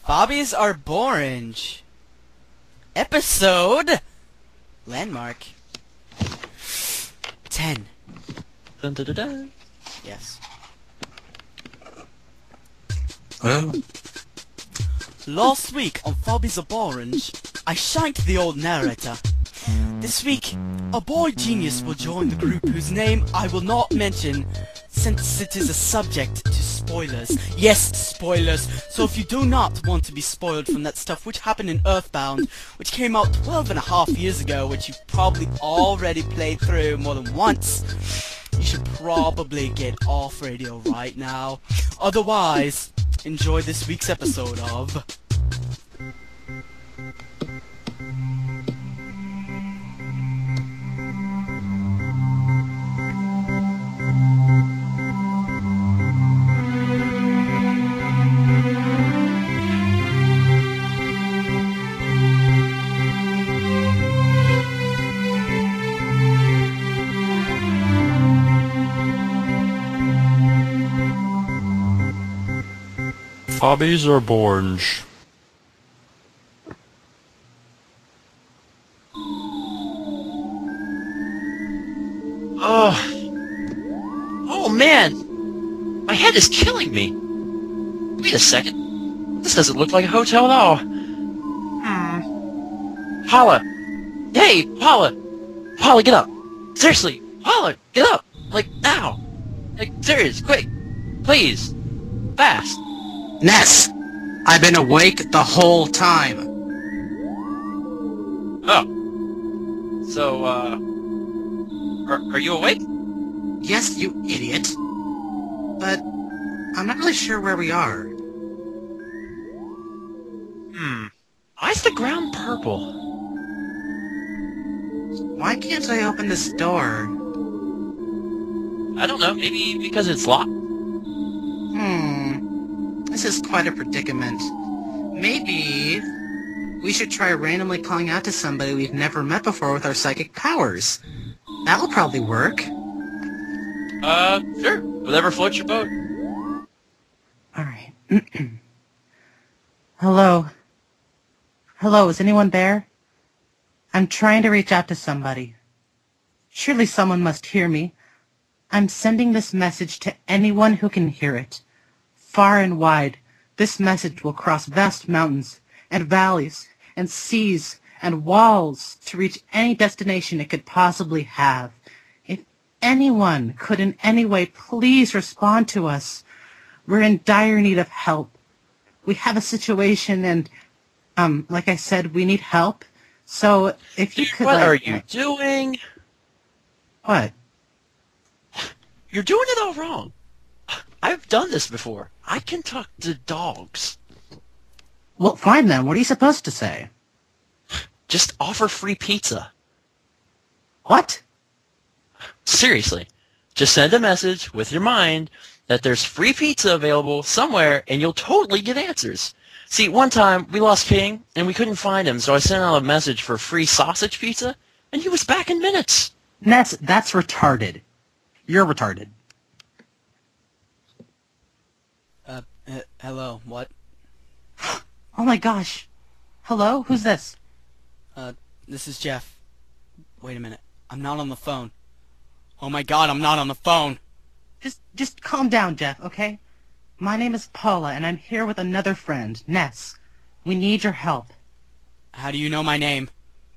Bobbies are borange. Episode landmark 10. Dun, dun, dun, dun. Yes. Oh. Last week on Bobbies are Orange, I shanked the old narrator. This week, a boy genius will join the group whose name I will not mention since it is a subject to spoilers. Yes, spoilers. So if you do not want to be spoiled from that stuff which happened in Earthbound, which came out 12.5 years ago, which you've probably already played through more than once, you should probably get off radio right now. Otherwise, enjoy this week's episode of... Bobbies are orange. Oh man! My head is killing me! Wait a second. This doesn't look like a hotel at all. Paula! Hey, Paula! Paula, get up! Seriously! Paula, get up! Like, now! Like, serious, quick! Please! Fast! Ness! I've been awake the whole time. Oh. So, are you awake? Yes, you idiot. But I'm not really sure where we are. Why is the ground purple? Why can't I open this door? I don't know, maybe because it's locked? This is quite a predicament. Maybe we should try randomly calling out to somebody we've never met before with our psychic powers. That'll probably work. Sure. Whatever floats your boat. Alright. Hello? Hello, is anyone there? I'm trying to reach out to somebody. Surely someone must hear me. I'm sending this message to anyone who can hear it. Far and wide, this message will cross vast mountains, and valleys, and seas, and walls to reach any destination it could possibly have. If anyone could in any way please respond to us, we're in dire need of help. We have a situation and, like I said, we need help. So, if you could, What are you doing? What? You're doing it all wrong. I've done this before. I can talk to dogs. Well, fine then. What are you supposed to say? Just offer free pizza. What? Seriously. Just send a message with your mind that there's free pizza available somewhere and you'll totally get answers. See, one time we lost King and we couldn't find him, so I sent out a message for free sausage pizza and he was back in minutes. Ness, that's retarded. You're retarded. Hello, what? Oh my gosh. Hello? Who's this? This is Jeff. Wait a minute. I'm not on the phone. Oh my god, I'm not on the phone! Just calm down, Jeff, okay? My name is Paula, and I'm here with another friend, Ness. We need your help. How do you know my name?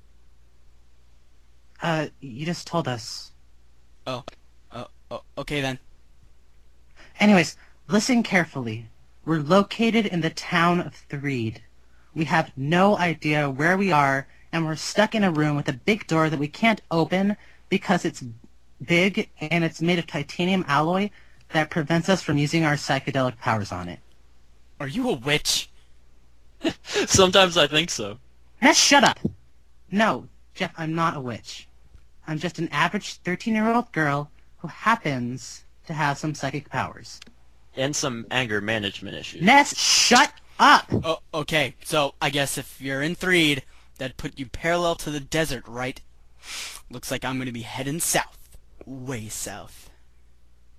You just told us. Oh, okay then. Anyways, listen carefully. We're located in the town of Threed. We have no idea where we are, and we're stuck in a room with a big door that we can't open because it's big and it's made of titanium alloy that prevents us from using our psychedelic powers on it. Are you a witch? Sometimes I think so. Ness, shut up! No, Jeff, I'm not a witch. I'm just an average 13-year-old girl who happens to have some psychic powers. And some anger management issues. Ness, shut up! Oh, okay. So, I guess if you're in Threed, that'd put you parallel to the desert, right? Looks like I'm gonna be heading south. Way south.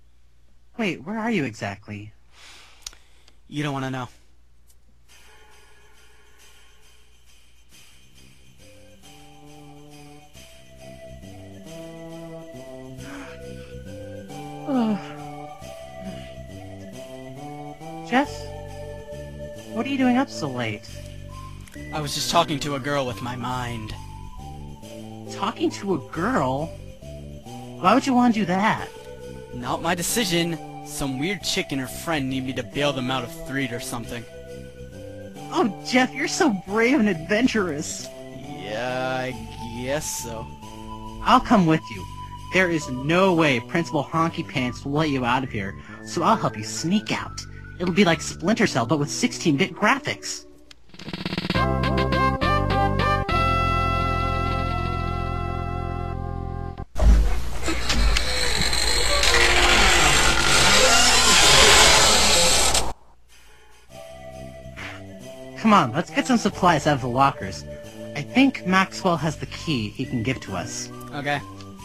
Wait, where are you exactly? You don't want to know. Jess? What are you doing up so late? I was just talking to a girl with my mind. Talking to a girl? Why would you want to do that? Not my decision. Some weird chick and her friend need me to bail them out of Threed or something. Oh, Jeff, you're so brave and adventurous. Yeah, I guess so. I'll come with you. There is no way Principal Honky Pants will let you out of here, so I'll help you sneak out. It'll be like Splinter Cell, but with 16-bit graphics. Come on, let's get some supplies out of the lockers. I think Maxwell has the key he can give to us. Okay.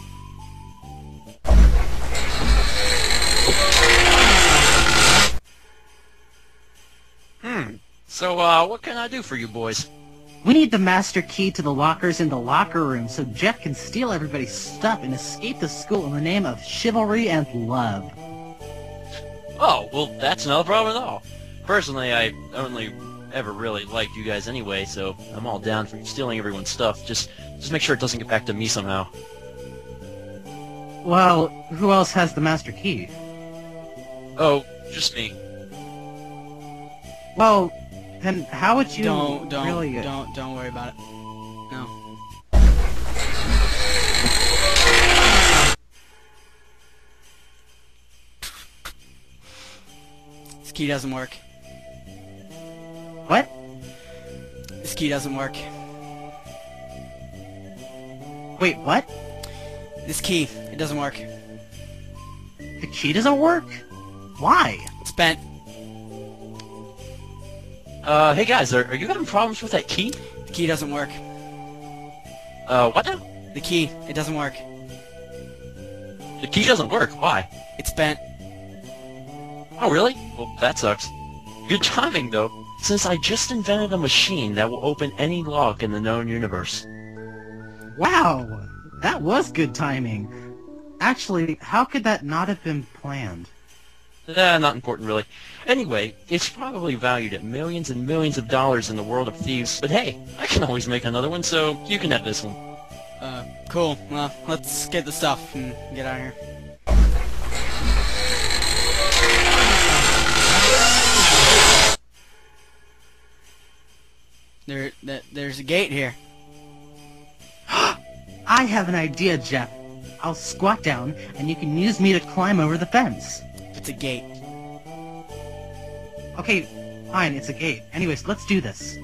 So, what can I do for you boys? We need the master key to the lockers in the locker room so Jeff can steal everybody's stuff and escape the school in the name of chivalry and love. Oh, well, that's no problem at all. Personally, I only ever really liked you guys anyway, so I'm all down for stealing everyone's stuff. Just make sure it doesn't get back to me somehow. Well, who else has the master key? Oh, just me. Well, then how would you Don't worry about it. No. This key doesn't work. What? This key doesn't work. Wait, what? This key, it doesn't work. The key doesn't work? Why? It's bent. Hey guys, are you having problems with that key? The key doesn't work. What now? The key, it doesn't work. The key doesn't work. Why? It's bent. Oh, really? Well, that sucks. Good timing, though, since I just invented a machine that will open any lock in the known universe. Wow, that was good timing. Actually, how could that not have been planned? Not important, really. Anyway, it's probably valued at millions and millions of dollars in the world of thieves, but hey, I can always make another one, so you can have this one. Cool. Well, let's get the stuff and get out of here. There's a gate here. I have an idea, Jeff. I'll squat down, and you can use me to climb over the fence. It's a gate. Okay, fine, it's a gate. Anyways, let's do this.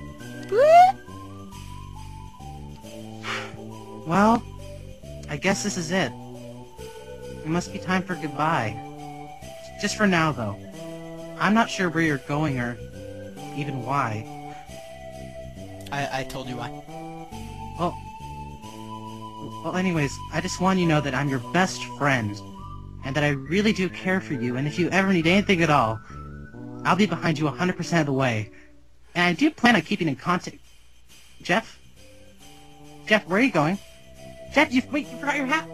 Well, I guess this is it. It must be time for goodbye. Just for now, though. I'm not sure where you're going or even why. I told you why. Well, anyways, I just want you to know that I'm your best friend, and that I really do care for you, and if you ever need anything at all, I'll be behind you 100% of the way. And I do plan on keeping in contact... Jeff? Jeff, where are you going? Jeff, wait, you forgot your hat!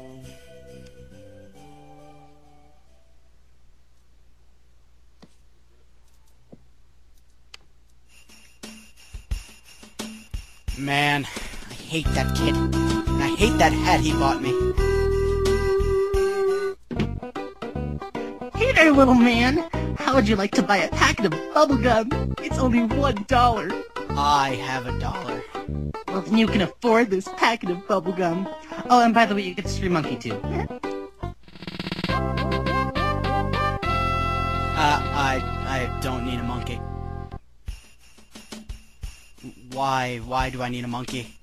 Man, I hate that kid. And I hate that hat he bought me. Hey there, little man! How would you like to buy a packet of bubblegum? It's only $1. I have $1. Well, then you can afford this packet of bubblegum. Oh, and by the way, you get the Street Monkey, too. I don't need a monkey. Why do I need a monkey?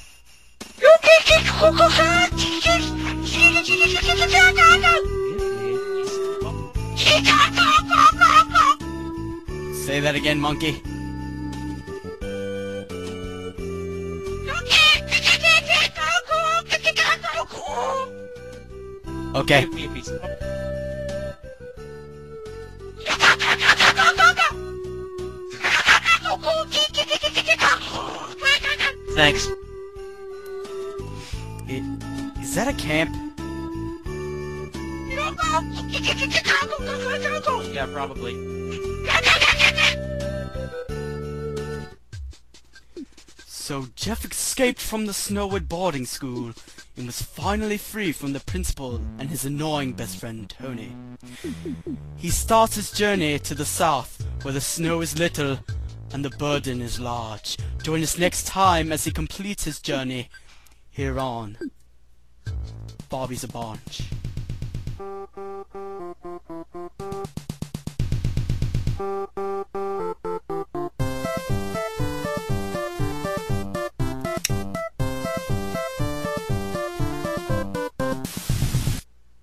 Say that again, monkey. Okay. Give me a piece. Thanks. Is that a camp? Yeah, probably. So Jeff escaped from the Snowwood boarding school and was finally free from the principal and his annoying best friend Tony. He starts his journey to the south where the snow is little and the burden is large. Join us next time as he completes his journey here on Bobby's a Bunch.